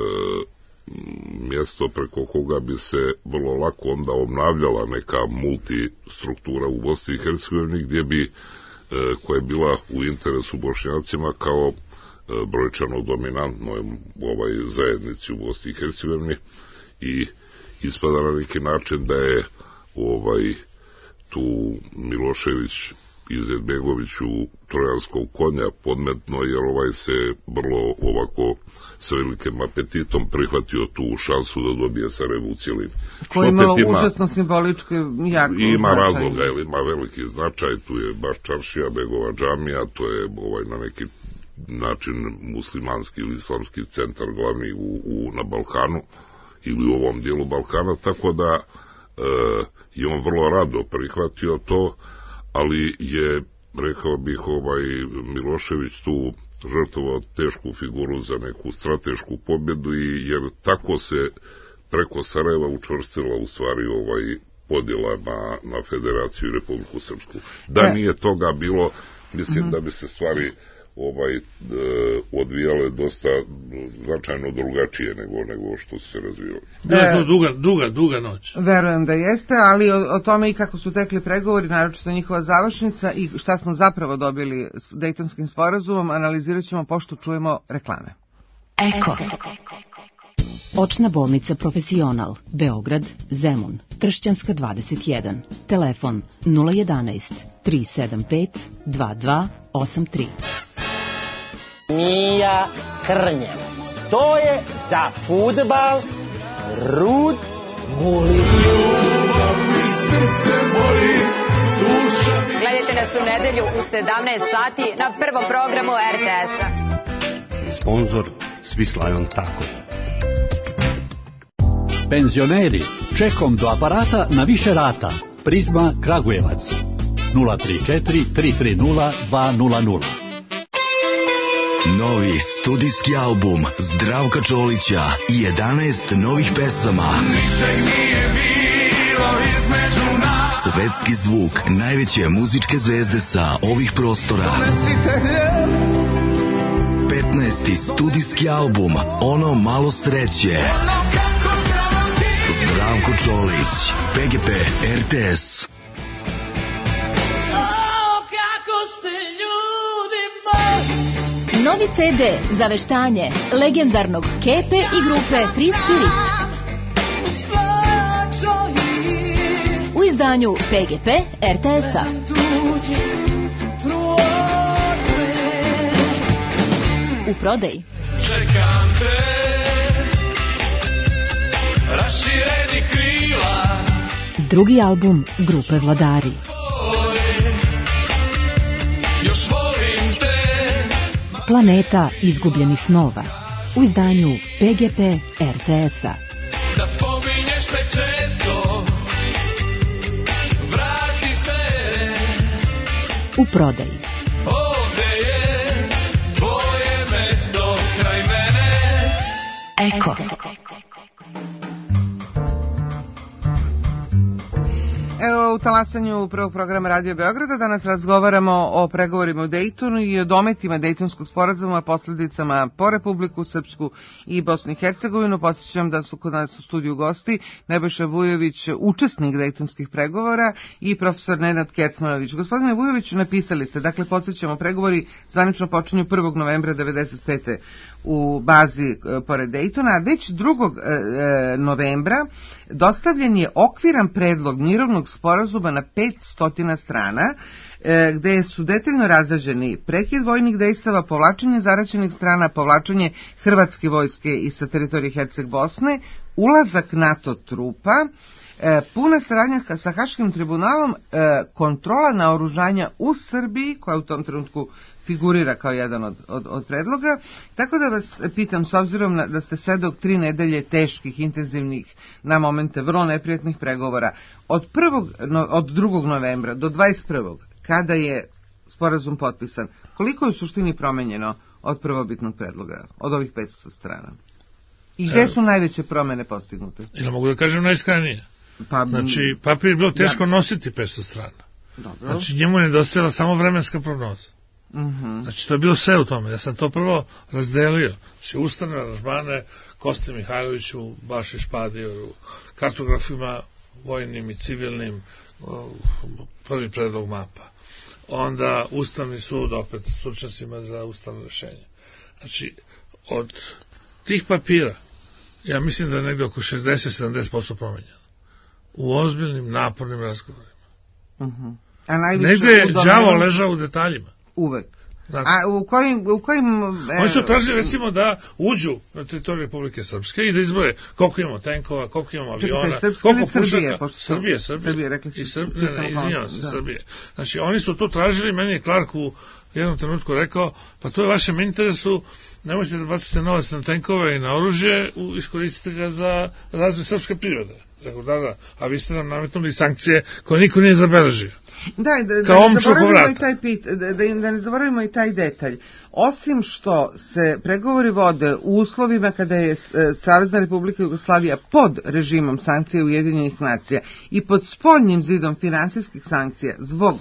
mjesto preko koga bi se vrlo lako onda obnavljala neka multistruktura u Bosni i Hercegovini, gdje bi, e, koja je bila u interesu Bošnjacima kao e, brojčano dominantnoj ovaj zajednici u Bosni i Hercegovini, i ispada na neki način da je ovaj tu Milošević Izetbegoviću trojanskog konja podmetno, jer ovaj se vrlo ovako sa velikim apetitom prihvatio tu šansu da dobije Sarajevo u cijelini. Koji ima užasno simbolički jako ima značaj. razloga, jer ima veliki značaj, tu je baš Čaršija, Begova džamija, to je ovaj na neki način muslimanski ili islamski centar glavni u, u, na Balkanu ili u ovom dijelu Balkana, tako da e, je on vrlo rado prihvatio to, ali je, rekao bih, ovaj Milošević tu žrtvovao tešku figuru za neku stratešku pobjedu, i jer tako se preko Sarajeva učvrstila u stvari ovaj podjela na, na Federaciju i Republiku Srpsku. Da nije toga bilo, mislim mm-hmm. da bi se stvari ovaj e, odvijale dosta značajno drugačije nego nego što su se razvijale. Bila je to duga, duga, duga noć. Verujem da jeste, ali o, o tome i kako su tekli pregovori, naročito njihova završnica i šta smo zapravo dobili s Dejtonskim sporazumom, analizirat ćemo pošto čujemo reklame. Eko. Očna bolnica Profesional, Beograd, Zemun, Tršćanska dvadeset jedan. Telefon nula jedanaest tri sedam pet dva dva osam tri. Mija Krnjevac. To je za fudbal Rud Guli. Gledajte nas u nedelju u sedamnaest sati na prvom programu er te es-a. Sponzor Swiss Lion Tako. Penzioneri, čekom do aparata na više rata. Prizma Kragujevac. nula tri četiri tri tri nula dva nula nula. Novi studijski album Zdravka Čolića i jedanaest novih pesama. Svetski zvuk najveće muzičke zvezde sa ovih prostora. petnaesti studijski album Ono malo sreće. Zdravko Čolić, P G P, er te es. Novi ce de za veštanje legendarnog Kepe i grupe Free Spirit. U izdanju P G P er te es-a. U prodaji. Čekam te, rašireni krila. Drugi album grupe Vladari. Još volim te. Planeta izgubljenih snova. U izdanju P G P er te es-a. Da spominješ me često, vrati se. U prodaji. Ovdje je tvoje mesto kraj mene. Eko. Evo, u talasanju prvog programa Radio Beograda danas razgovaramo o pregovorima u Dejtonu i o dometima Dejtonskog sporazuma, posljedicama po Republiku Srpsku i Bosnu i Hercegovinu. Podsjećam da su kod nas u studiju gosti Nebojša Vujović, učesnik Dejtonskih pregovora, i profesor Nenad Kecmanović. Gospodine Vujoviću, napisali ste, dakle, podsjećamo, pregovori zvanično počinju prvog novembra devedeset pete u bazi e, pored Dejtona, a već drugog e, novembra dostavljen je okviran predlog mirovnog sporazuma na petsto strana, e, gde su detaljno razrađeni prekid vojnih dejstava, povlačenje zaraćenih strana, povlačenje hrvatske vojske i sa teritorije Herceg Bosne, ulazak NATO trupa, E, puna saradnja sa Haškim tribunalom, e, kontrola naoružanja u Srbiji, koja u tom trenutku figurira kao jedan od, od, od predloga. Tako da vas pitam, s obzirom na, da ste svedok tri nedelje teških, intenzivnih, na momente vrlo neprijatnih pregovora, od, prvog, no, od drugog novembra do dvadeset prvog kada je sporazum potpisan, koliko je u suštini promenjeno od prvobitnog predloga, od ovih petsto strana? I gde su najveće promene postignute? Ili mogu da kažem najskrajnije? Pa, znači, papir je bilo teško ja... nositi petsto strana. Dobro. Znači, njemu je nedostajala samo vremenska prognoza. Mm-hmm. Znači, to je bilo sve u tome. Ja sam to prvo razdelio. Znači, ustavne aranžmane, Kosti Mihajloviću, Baši Špadioru, kartografima vojnim i civilnim, prvi predlog mapa. Onda Ustavni sud, opet stručnjacima za ustavno rešenje. Znači, od tih papira, ja mislim da je negde oko šezdeset do sedamdeset posto promenjeno. U ozbiljnim, napornim razgovorima. Uh-huh. Negde je đavo ležao u detaljima. Uvek. Znači, a u kojim... U kojim e... Oni su tražili, recimo, da uđu na teritoriju Republike Srpske i da izbore koliko imamo tenkova, koliko imamo aviona, Čekaj, koliko pušaka. Pošto... Srbije, Srbije. Srbije, rekli ste. I Srbije, ne, ne, izvinjavam se, da. Srbije. Znači, oni su to tražili, meni je Clark u jednom trenutku rekao, pa to je vašem interesu, nemojte da bacite novac na tenkove i na oružje, iskoristite ga za razvoj srpske prirode. Rekao, da, da, a vi ste nam nametnuli sankcije koje niko nije zabeležio. Da, da, da, ne zaboravimo i taj pit, da, da, da ne zaboravimo i taj detalj. Osim što se pregovori vode u uslovima kada je Savezna Republika Jugoslavija pod režimom sankcija Ujedinjenih nacija i pod spoljnim zidom finansijskih sankcija zbog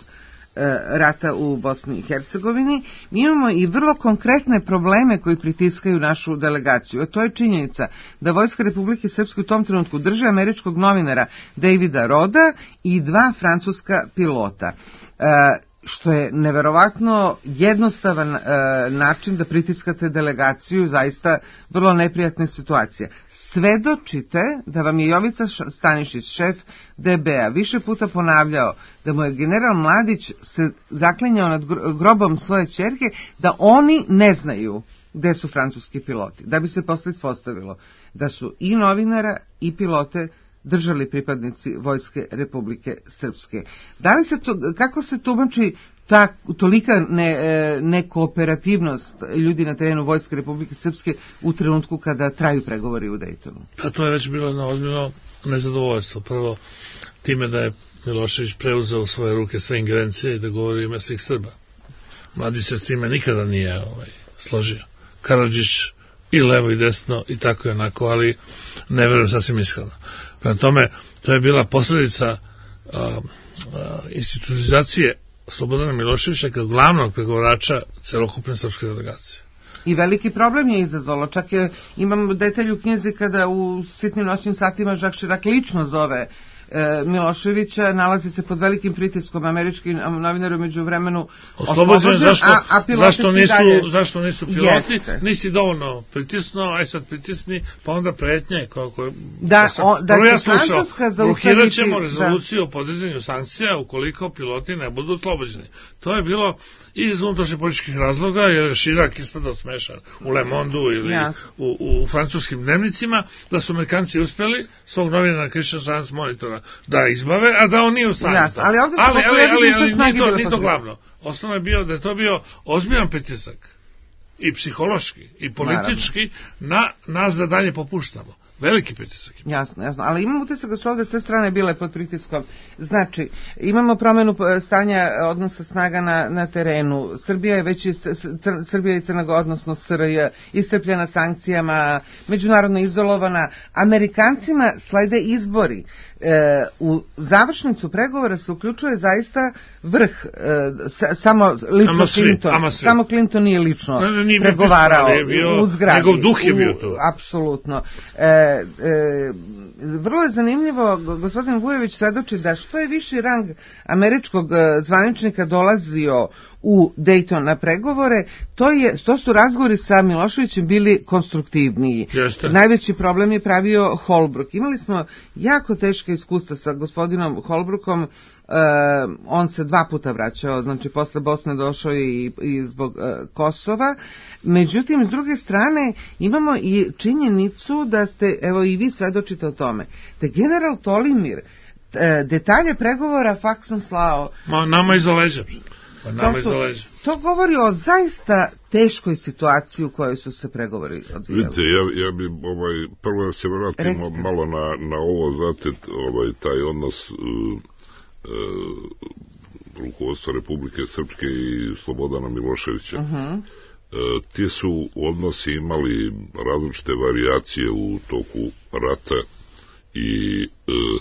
rata u Bosni i Hercegovini, mi imamo i vrlo konkretne probleme koji pritiskaju našu delegaciju. A to je činjenica da Vojska Republike Srpske u tom trenutku drži američkog novinara Davida Roda i dva francuska pilota. E, što je neverovatno jednostavan e, način da pritiskate delegaciju, zaista vrlo neprijatne situacije. Svedočite da vam je Jovica Stanišić, šef D B-a, više puta ponavljao da mu je general Mladić se zaklinjao nad grobom svoje ćerke da oni ne znaju gde su francuski piloti. Da bi se posle ispostavilo da su i novinara i pilote držali pripadnici Vojske Republike Srpske. Da li se to, kako se tumači ta tolika ne, nekooperativnost ljudi na terenu Vojske Republike Srpske u trenutku kada traju pregovori u Dejtonu? Pa to je već bilo jedno ozbiljno nezadovoljstvo. Prvo, time da je Milošević preuzeo u svoje ruke sve ingerencije i da govori ime svih Srba. Mladić se s time nikada nije ovaj, složio. Karadžić i levo i desno i tako i onako, ali ne verujem sasvim iskreno. Prema tome, to je bila posledica a, a, institucionalizacije Slobodana Miloševića kao glavnog pregovarača celokupne srpske delegacije. I veliki problem je izazvalo. Čak je, imam detalj u knjizi kada u sitnim noćnim satima Žak Širak lično zove e, Miloševića, nalazi se pod velikim pritiskom, američki novinar u međuvremenu oslobođen, zašto, a, a piloti zašto, nisu, dalje... zašto nisu piloti, Jeste. Nisi dovoljno pritisnuo, aj sad pritisni, pa onda pretnje. Kako, da, sam, o, da ja će Francuska zaustaviti... Blokirat ćemo rezoluciju da. o podizanju sankcija ukoliko piloti ne budu oslobođeni. To je bilo i iz unutrašnjih političkih razloga, jer je Širak ispadao smešan u Le Mondu ili ja. u, u francuskim dnevnicima, da su Amerikanci uspjeli svog novinara Christian Science Monitora da izbave, a da on nije u stanju. Ja, ali ovdje ali, ali, ali, ali nije to, nije to glavno. Osnovno je bio da je to bio ozbiljan pritisak i psihološki i politički na nas da dalje popuštamo. Veliki pritisak. Jasno, jasno. Ali imamo utisak da su ovdje sve strane bile pod pritiskom. Znači, imamo promjenu stanja odnosa snaga na, na terenu. Srbija je već, Cr, Srbija i Crna Gora, odnosno S R J, iscrpljena sankcijama, međunarodno izolovana. Amerikancima slede izbori. E, u završnicu pregovora se uključuje zaista vrh, e, sa, samo lično ama Clinton, ama samo Clinton nije lično ne, nije pregovarao bio, u zgradi. Njegov duh je bio tu. Apsolutno. E, e, vrlo je zanimljivo, gospodin Vujović svedoči da što je viši rang američkog zvaničnika dolazio u Dayton na pregovore, to, je, to su razgovori sa Miloševićem bili konstruktivniji. Jeste. Najveći problem je pravio Holbrooke. Imali smo jako teške iskustva sa gospodinom Holbrookom, uh, on se dva puta vraćao, znači posle Bosne došao i, i zbog uh, Kosova. Međutim, s druge strane, imamo i činjenicu da ste, evo i vi svedočite o tome, da general Tolimir detalje pregovora faksom slao. Ma, nama iza leđa. Pa nama iza leđa. To govori o zaista teškoj situaciji u kojoj su se pregovori odvijali. Vidite, ja, ja bi ovaj, prvo da se vratimo Recite. malo na, na ovo, znate, ovaj, taj odnos uh, uh, rukovodstva Republike Srpske i Slobodana Miloševića. Uh-huh. Uh, ti su odnosi imali različite varijacije u toku rata i uh,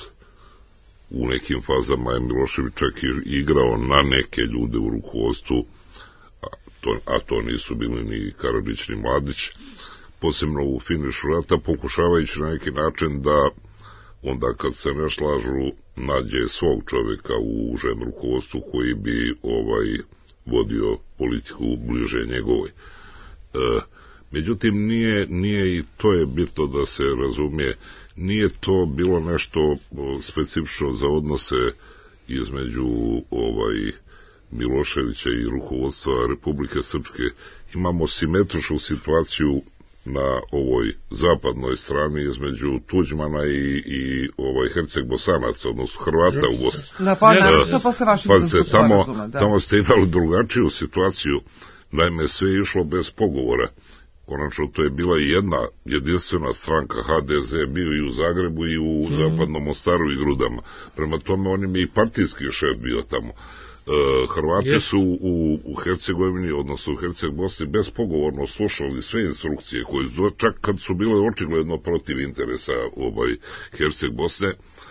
u nekim fazama je Milošević čak i igrao na neke ljude u rukovodstvu, a to, a to nisu bili ni Karadžić ni Mladić, posebno u finišu rata, pokušavajući na neki način da onda kad se ne slažu nađe svog čovjeka u užem rukovodstvu koji bi ovaj vodio politiku bliže njegovoj. E, međutim, nije, nije i to je bitno da se razumije, nije to bilo nešto specifično za odnose između ovaj Miloševića i rukovodstva Republike Srpske. Imamo simetričnu situaciju na ovoj zapadnoj strani između Tuđmana i, i ovaj Herceg-Bosanaca, odnosno Hrvata u Bosni. Da, pa naravno posle Vašingtonskog sporazuma, da. Tamo ste imali drugačiju situaciju, naime sve je išlo bez pogovora. Konačno, to je bila jedna jedinstvena stranka, H D Z, bio i u Zagrebu i u mm. zapadnom Mostaru i Grudama. Prema tome, on je i partijski šef bio tamo. E, Hrvati yes. su u, u Hercegovini, odnosno u Herceg Bosni, bespogovorno slušali sve instrukcije koje su, čak kad su bile očigledno protiv interesa ovaj Herceg Bosne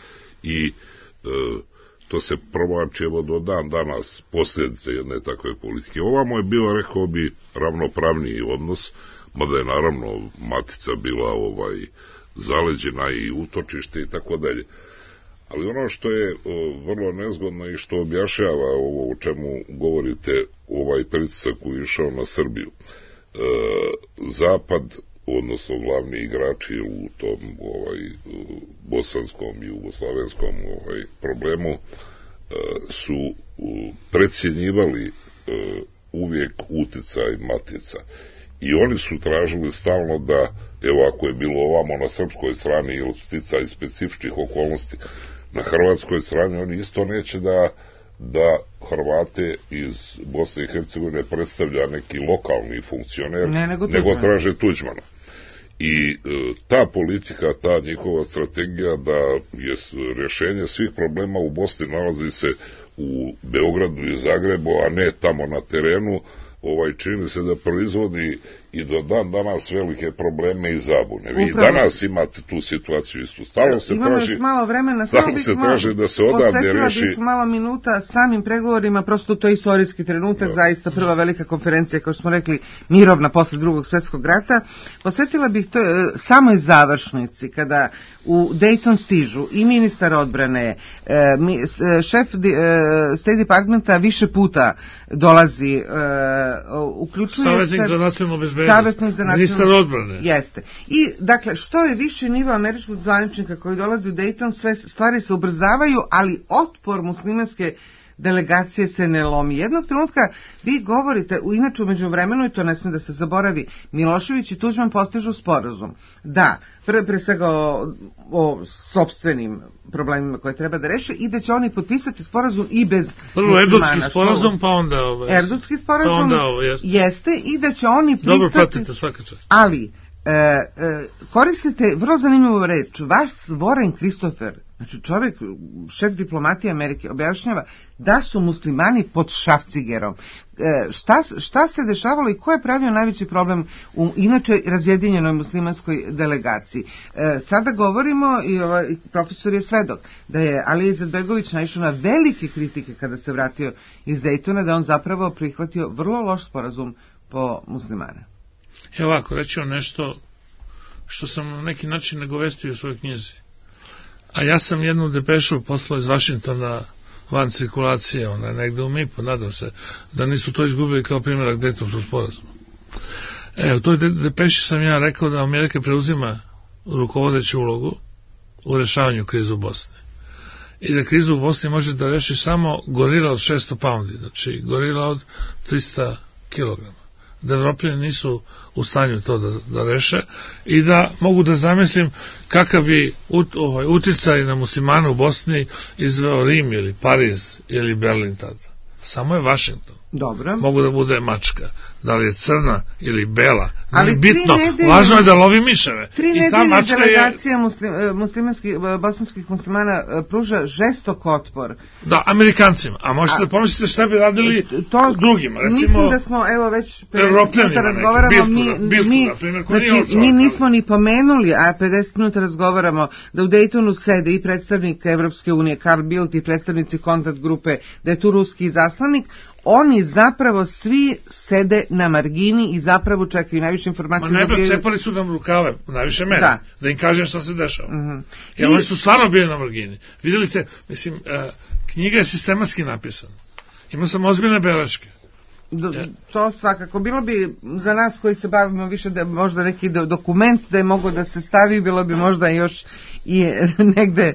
i e, to se provlači evo do dan danas posljedice jedne takve politike. Ovamo je bio, rekao bi, ravnopravniji odnos, mada je naravno matica bila ovaj zaleđena i utočište i tako dalje. Ali ono što je o, vrlo nezgodno i što objašnjava ovo o čemu govorite, ovaj pritisak koji je išao na Srbiju, e, Zapad, odnosno glavni igrači u tom ovaj bosanskom i jugoslavenskom ovaj problemu e, su precjenjivali e, uvijek uticaj matica. I oni su tražili stalno da, evo ako je bilo ovamo na srpskoj strani ili sticaj specifičnih okolnosti, na hrvatskoj strani oni isto neće da, da Hrvate iz Bosne i Hercegovine predstavlja neki lokalni funkcioner, ne, nego, nego traže Tuđmana. I e, ta politika, ta njihova strategija da je rješenje svih problema u Bosni nalazi se u Beogradu i Zagrebu, a ne tamo na terenu, ovaj čini se da proizvodi i do dan danas velike probleme i zabune. Vi Upravo. danas imate tu situaciju istu. Stalo se Imamo traži, još malo vremena, stalo se traži da se odavde reši. Bih malo minuta samim pregovorima, prosto to je istorijski trenutak, da. zaista prva velika konferencija, kao što smo rekli, mirovna posle drugog svjetskog rata. Posvetila bih to samoj završnici, kada u Dayton stižu i ministar odbrane, šef State Departmenta više puta dolazi, uključuje Savetnik se, za nacionalnu bezbednost. Savetnik za nacionalnu odbrane. Jeste. I, dakle, što je više nivo američkog zvaničnika koji dolazi u Dayton, sve stvari se ubrzavaju, ali otpor muslimanske delegacije se ne lomi. Jednog trenutka vi govorite, u inače u međuvremenu, i to ne smije da se zaboravi, Milošević i Tuđman postižu sporazum. Da, pre, pre svega o, o sopstvenim problemima koje treba da reše i da će oni potpisati sporazum i bez Prvo erdutski sporazum, pa onda ovaj. Erdutski sporazum pa onda ovo, jeste. jeste i da će oni pristati. Dobro pratite svaka čast. Ali, e, e, koristite vrlo zanimljivu reč, vaš Warren Christopher, znači čovjek, šef diplomatije Amerike, objašnjava da su muslimani pod Šafcigerom. E, šta, šta se dešavalo i ko je pravio najveći problem u inače razjedinjenoj muslimanskoj delegaciji? E, sada govorimo, i ovaj profesor je svedok, da je Alija Izetbegović naišao na velike kritike kada se vratio iz Daytona, da on zapravo prihvatio vrlo loš sporazum po muslimane. Evo ovako, reći vam nešto što sam na neki način nagovestio u svojoj knjizi. A ja sam jednu depešu poslao iz Vašingtona van cirkulacije, ona je negde u M I P-u, nadam se da nisu to izgubili kao primjerak Dejtonskog sporazuma. E, u toj depeši sam ja rekao da Amerika preuzima rukovodeću ulogu u rešavanju krizu u Bosni. I da krizu u Bosni može da reši samo gorila od šesto paundi, znači gorila od trista kilograma. Da Evropljani nisu u stanju to da, da reše i da mogu da zamislim kakav bi ut, ovaj, uticaj na muslimane u Bosni izveo Rim ili Pariz ili Berlin tada. Samo je Vašington. Dobro. Mogu da bude mačka. Da li je crna ili bela. Ali nije bitno. Nedelje, važno je da lovi miševe. Tri I ta mačka delegacija je... muslim, muslimanskih, bosanskih muslimana pruža žestok otpor. Da, Amerikancima. A možete da pomislite šta bi radili to, drugima. Recimo, mislim da smo, evo, već pedeset minuta razgovaramo. Bilku, mi, Bilku, mi, naprimjer, znači, mi nismo ni pomenuli, a pedeset minuta razgovaramo, da u Dejtonu sede i predstavnik Evropske unije, Karl Bildt, i predstavnici kontakt grupe, da je tu ruski izaslanik. Oni zapravo svi sede na margini i zapravo čekaju najviše informacije. Ma ne bi, cepali su nam rukave, najviše mene, da, da im kažem šta se dešava. Uh-huh. Jer I... oni su stvarno bili na margini. Vidjeli ste, mislim, uh, knjiga je sistematski napisana. Imao sam ozbiljne beleške. Do, to svakako. Bilo bi za nas koji se bavimo više da možda neki dokument da je mogo da se stavi, bilo bi možda još i negde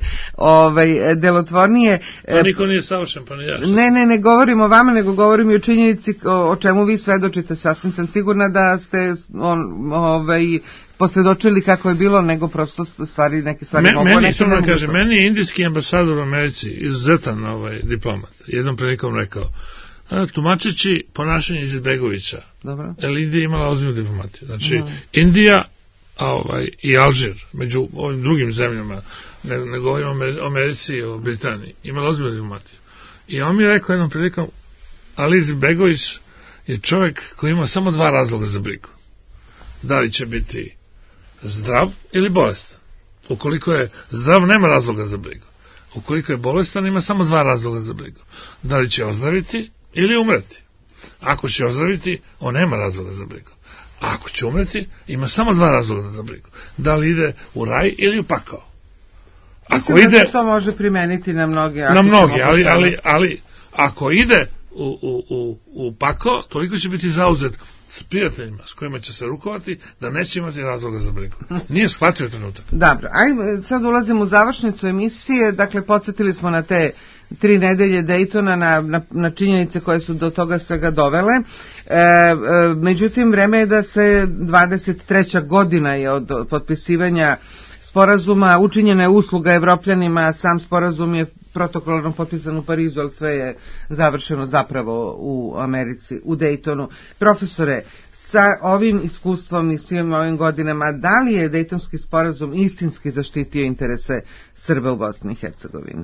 ovaj, delotvornije. Pa niko nije savršen, pa ni ja. Ne, ne, ne govorim o vama, nego govorim i o činjenici o, o čemu vi svedočite. Sasvim sam sigurna da ste on, ovaj, posvjedočili kako je bilo, nego prosto stvari, neke stvari Me, mogu. Meni, samo da kažem, meni je indijski ambasador u Americi izuzetan ovaj, diplomat. Jednom prilikom rekao, tumačeći ponašanje Izetbegovića, jer Indija imala ozbiljnu diplomatiju. Znači, no. Indija a ovaj, i Alžir, među ovim drugim zemljama, ne, ne govorim o Americi i o Britaniji, imala ozbiljnu diplomatiju. I on mi je rekao jednom prilikom, Ali Izetbegović je čovjek koji ima samo dva razloga za brigu. Da li će biti zdrav ili bolestan. Ukoliko je zdrav, nema razloga za brigu. Ukoliko je bolestan, ima samo dva razloga za brigu. Da li će ozdraviti ili umreti. Ako će ozdraviti, on nema razloga za brigu. A ako će umreti, ima samo dva razloga za brigu. Da li ide u raj ili u pakao. Ako Mislim ide, da se to može primeniti na mnoge. Na mnoge, ali, ali, ali ako ide u, u, u, u pakao, toliko će biti zauzet s prijateljima s kojima će se rukovati da neće imati razloga za brigu. Nije shvatio trenutak. Dobro, ajde, sad ulazimo u završnicu emisije, dakle podsjetili smo na te tri nedelje Dejtona, na, na, na činjenice koje su do toga svega dovele. E, e, međutim, vreme je da se dvadeset treća godina je od, od potpisivanja sporazuma, učinjena je usluga Evropljanima, sam sporazum je protokolarno potpisan u Parizu, ali sve je završeno zapravo u Americi, u Dejtonu. Profesore, sa ovim iskustvom i svim ovim godinama, da li je Dejtonski sporazum istinski zaštitio interese Srba u Bosni i Hercegovini?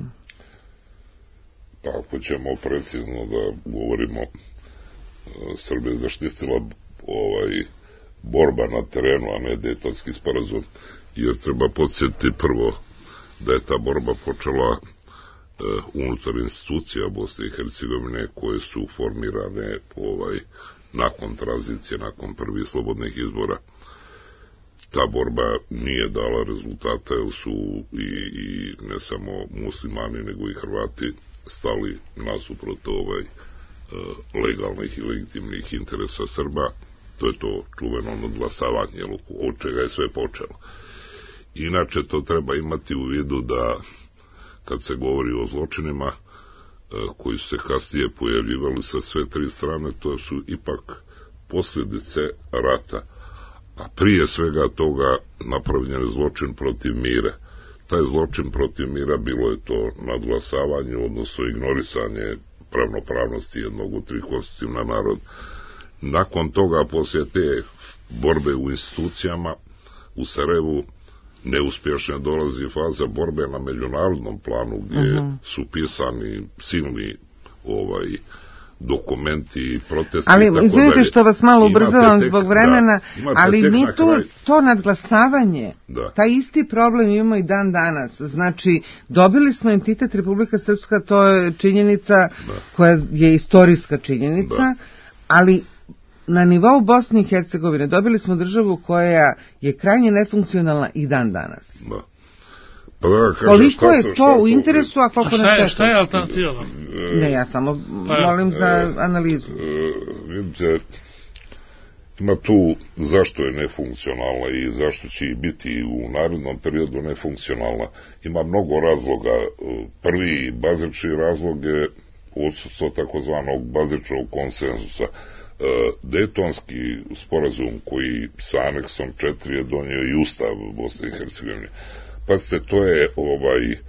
Pa ako ćemo precizno da govorimo, Srbija je zaštitila ovaj borba na terenu, a ne Dejtonski sporazum, jer treba podsjetiti prvo da je ta borba počela unutar institucija Bosne i Hercegovine koje su formirane ovaj, nakon tranzicije, nakon prvih slobodnih izbora. Ta borba nije dala rezultate, jer su i, i ne samo muslimani, nego i Hrvati stali nasuprot ovaj, legalnih i legitimnih interesa Srba. To je to čuveno nadglasavanje, od čega je sve počelo. Inače, to treba imati u vidu da kad se govori o zločinima koji su se kasnije pojavljivali sa sve tri strane, to su ipak posljedice rata. A prije svega toga napravljen je zločin protiv mira. Taj zločin protiv mira bilo je to nadglasavanje, odnosno ignorisanje pravnopravnosti jednog u tri konstitutivna naroda. Nakon toga, poslije te borbe u institucijama, u Sarajevu, neuspješno dolazi faza borbe na međunarodnom planu gdje uh-huh. su pisani silni ovaj dokumenti i protesti. Ali izvinite što vas malo ubrzavam tek, zbog vremena, da, ali mi to, kraj... to nadglasavanje, da. Taj isti problem imamo i dan danas. Znači, dobili smo entitet Republika Srpska, to je činjenica da. Koja je istorijska činjenica, da. Ali na nivou Bosne i Hercegovine dobili smo državu koja je krajnje nefunkcionalna i dan danas. Da. Pa da, kaže, koliko je su, to u su, interesu, a koliko na štetu? šta je alternativa? Ne, ja samo pa, molim za e, analizu. E, vidite, ima tu zašto je nefunkcionalna i zašto će i biti u narednom periodu nefunkcionalna. Ima mnogo razloga. Prvi bazični razlog je odsustvo takozvanog bazičnog konsenzusa. E, Dejtonski sporazum koji sa aneksom četiri je donio i Ustav Bosne i Hercegovine. Pazite, to je ovaj e,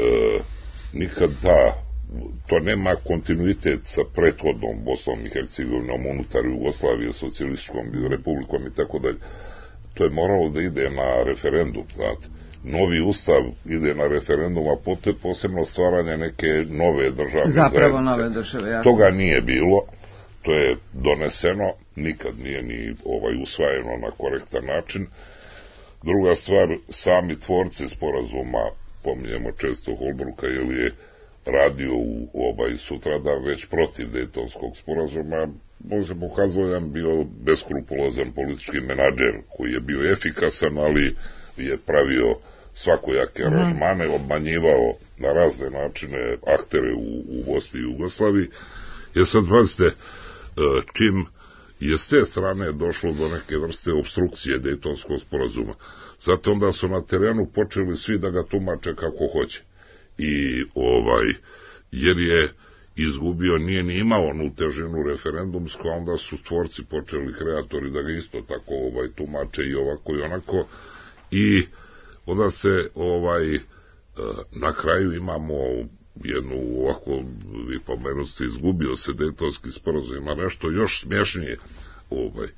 nikad ta to nema kontinuitet sa prethodnom Bosnom i Hercegovinom unutar Jugoslavije, socijalističkom republikom i tako dalje. To je moralo da ide na referendum, znate. Novi ustav ide na referendum, a posebno stvaranje neke nove državne Zapravo zajednice. nove države, jasno. Toga nije bilo, to je doneseno, nikad nije ni ovaj usvajeno na korektan način. Druga stvar, sami tvorci sporazuma, pominjemo često Holbruka, jer je radio u ovaj sutradan već protiv Dejtonskog sporazuma, može pokazao jedan bio beskrupulozan politički menadžer koji je bio efikasan, ali je pravio svakojake aranžmane, obmanjivao na razne načine aktere u, u Bosni i Jugoslaviji. Jer sad, pazite, čim je s te strane došlo do neke vrste obstrukcije Dejtonskog sporazuma, zato onda su na terenu počeli svi da ga tumače kako hoće. I ovaj, jer je izgubio, nije ni imao onu težinu referendumsku, a onda su tvorci počeli, kreatori, da ga isto tako ovaj, tumače i ovako i onako. I onda se ovaj, na kraju imamo jednu ovako, vi pomenuste, izgubio se Dejtonski sporazum, ima nešto još smješnije. Ovaj,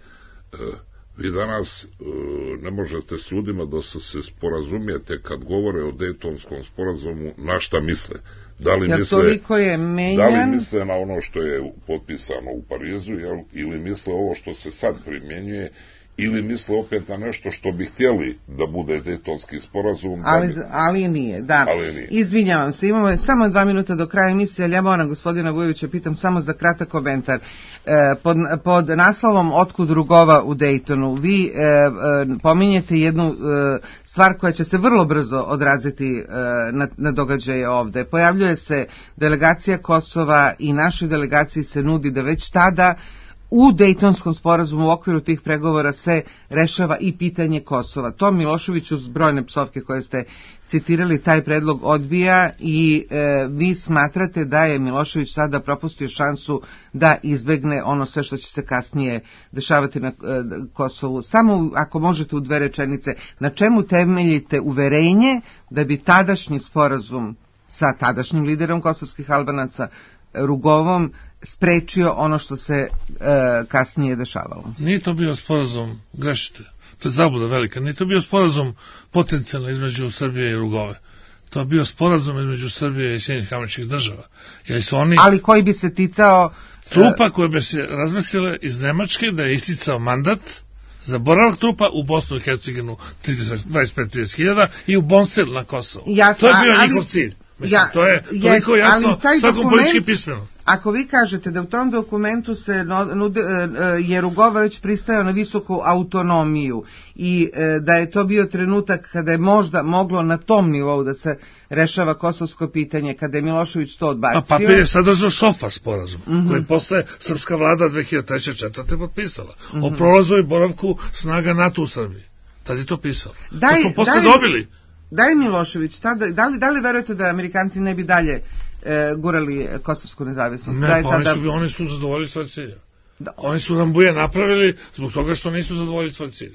vi danas ne možete s ljudima da se sporazumijete kad govore o Dejtonskom sporazumu na šta misle. Da li, misle, je da li misle na ono što je potpisano u Parizu, jel, ili misle ovo što se sad primjenjuje, ili misle opet na nešto što bi htjeli da bude Dejtonski sporazum. Ali, bi... ali nije, da. Ali nije. Izvinjavam se, imamo samo dva minuta do kraja emisije, ali ja moram gospodina Vujovića pitam samo za kratak komentar. E, pod, pod naslovom Otkud rugova u Dejtonu, vi e, e, pominjete jednu e, stvar koja će se vrlo brzo odraziti e, na, na događaje ovde. Pojavljuje se delegacija Kosova i našoj delegaciji se nudi da već tada u Dejtonskom sporazumu u okviru tih pregovora se rešava i pitanje Kosova. To Milošević uz brojne psovke koje ste citirali taj predlog odbija i e, vi smatrate da je Milošević sada propustio šansu da izbegne ono sve što će se kasnije dešavati na e, Kosovu. Samo ako možete u dve rečenice, na čemu temeljite uverenje da bi tadašnji sporazum sa tadašnjim liderom kosovskih Albanaca Rugovom sprečio ono što se e, kasnije dešavalo. Nije to bio sporazum, grešite, to je zabuda velika, nije to bio sporazum potencijalno između Srbije i Rugove. To je bio sporazum između Srbije i Sjedinjenih Američkih Država. Jer su oni... Ali koji bi se ticao... Trupa koje bi se razmesile iz Nemačke da je isticao mandat za boravak trupa u Bosnu i Hercegovinu dvadeset pet do trideset hiljada i u Bonsel na Kosovo. Jasno, to je bio ali, njihov cilj. Mislim, ja, to je toliko jes, jasno svakom dokument, politički pismeno. Ako vi kažete da u tom dokumentu se nude, je Rugova već pristajao na visoku autonomiju i da je to bio trenutak kada je možda moglo na tom nivou da se rešava kosovsko pitanje, kada je Milošević to odbacio. A papir je sadržao SOFA sporazum, mm-hmm. koji je posle srpska vlada dve hiljade treće četvrte potpisala. Mm-hmm. O prolazu i boravku snaga NATO u Srbiji. Tad je to pisalo. Daj, to smo posle daj, dobili. Da li Milošević, tada, da, li, da li verujete da Amerikanci ne bi dalje e, gurali kosovsku nezavisnost? Ne, da pa tada... oni, su, oni su zadovoljili svoj cilj. Da. Oni su nam buje napravili zbog toga što nisu zadovoljili svoj cilj.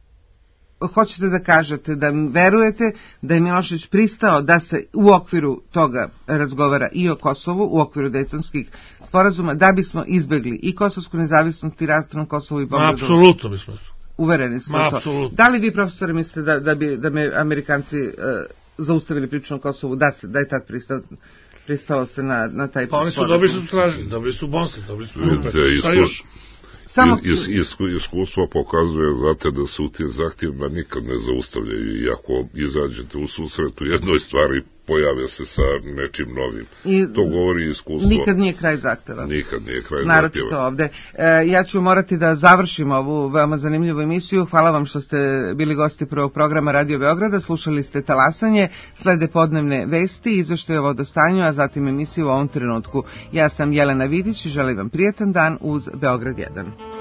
Hoćete da kažete da verujete da je Milošević pristao da se u okviru toga razgovara i o Kosovu, u okviru Dejtonskih sporazuma, da bismo izbegli i kosovsku nezavisnost i rat na Kosovu i Beogradu? Apsolutno bismo. Uvereni smo Ma, to. Apsolutno. Da li vi, profesore, mislite da, da bi da me Amerikanci uh, zaustavili priču na Kosovu, da, se, da je tad pristao, pristao se na, na taj pa oni su dobili su tražili, dobili su Bonsel, dobili su Vidite, šta još? Samo... Is, is, iskustvo pokazuje, znate, da se u tim zahtjevima nikad ne zaustavljaju i ako izađete u susret u jednoj stvari pojave se sa nečim novim. I to govori iskustvo. Nikad nije kraj zahteva. Nikad nije kraj naročito zahteva. Ovde. E, ja ću morati da završim ovu veoma zanimljivu emisiju. Hvala vam što ste bili gosti prvog programa Radio Beograda. Slušali ste Talasanje, slede podnevne vesti, izveštaje o vodostanju, a zatim emisiju u ovom trenutku. Ja sam Jelena Vidić i želim vam prijetan dan uz Beograd jedan.